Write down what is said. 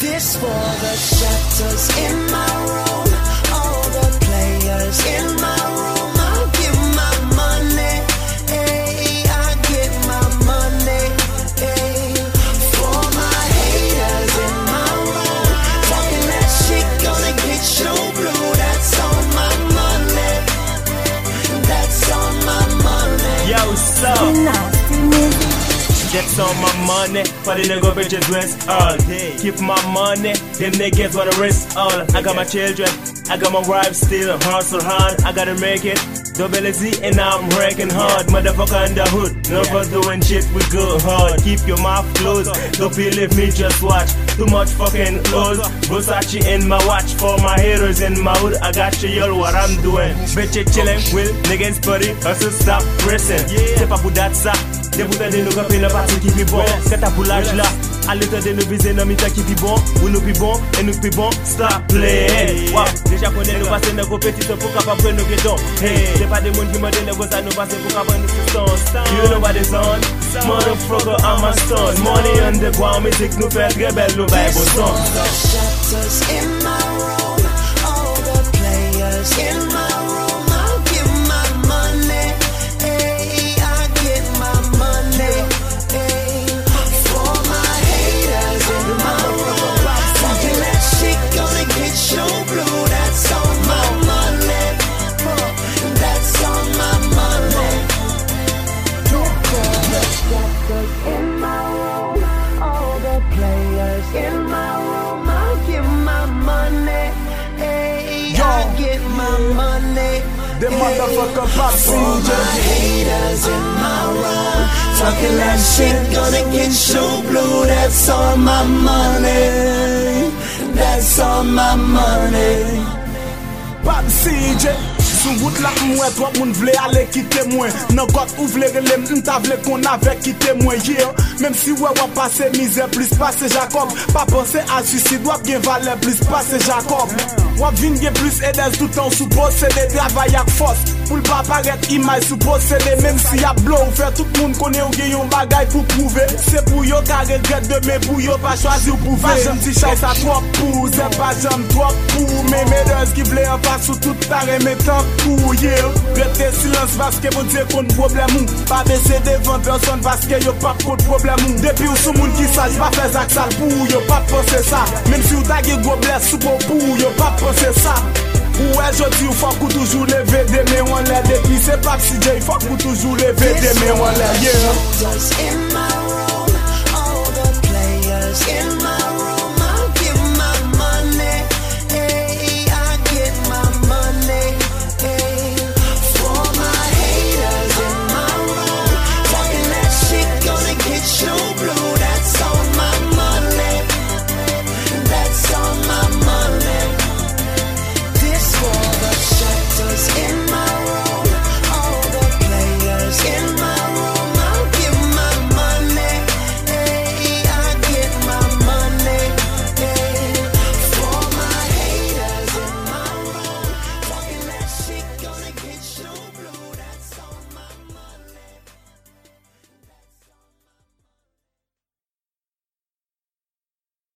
This for the shatters in my room, all the players in my room. I'll give my money, hey, I get my money, hey. For my haters in my room, talking that shit gonna get you blue. That's on my money, that's on my money. Yo, so that's on my money, for the nigga bitches rest all day. Keep my money, them niggas wanna risk all. I got my children, I got my wife still hustle hard. I gotta make it, double Z and I'm working hard. Motherfucker in the hood, never doing shit, we go hard. Keep your mouth closed, don't believe me, just watch. Too much fucking clothes, Versace in my watch. For my haters in my hood, I got you all what I'm doing. Bitch chillin' with niggas buddy, hustle stop pressing. C'est pas pour dat ça. Des boutons de nous camper le parti qui fait bon. Catapoulage là, à l'état de nous viser dans mi-temps qui fait bon. Ou nous plus bon, et nous plus bon, stop playing. Wow, déjà connaît nous passer dans compétition pour capable prendre nos guetons. Hey, c'est pas des monde qui me donnent le gosse à nous passer pour capable nous suspendre. You know what it's on, motherfucker, I'm a son. Money on the ground, music nous fait rebelle, nous vibe au son. All the shatters in my room, all the players in my room. I'll give my money, hey, I get my money, hey. For my haters in my room, talking that shit gonna get you blue. That's on my money, that's on my money. All the shatters in my room, all the players in my room. I'll give my money, hey, I get my money. The motherfucker pop For my haters in my room, talking that shit gonna get you blue. That's all my money, that's all my money. Pop CJ. Sou route la mwen, trop moun vle ale kite mwen. Nan got ou vle relem, m'ta vle kon avek kite mwen. Yeah, même si ouais wap pase misère, plus passe Jacob. Pas penser à suicide, wap gen valeur, plus passe Jacob. Wap vin gen plus edes tout temps sous posséder, travail ak force. Pour pas paraître image sous posséder, même si y'a blow, faire tout le monde connaît ou gen yon bagay pour prouver. C'est pour yo ka regret demain, pour yo pas choisir pour prouver. Pas j'aime ti chay sa trop pour, c'est pas j'aime trop pour. Mais mesdames qui vle en face sous tout taré mettant pour yeah. Rete silence parce que mon Dieu kon problème ou. Pas baisser devant personne parce que yo pas contre problème ou. Depuis ou sou moun qui sage, pas faire zak sale pour yo pas penser ça. Même si ou ta gen gros bless sous pour yo pas penser ça. Ouais, je dis, il faut qu'on toujours lever des mains en l'air. Depuis c'est pas si j'ai, il faut qu'on toujours lever des mains en l'air. Yeah.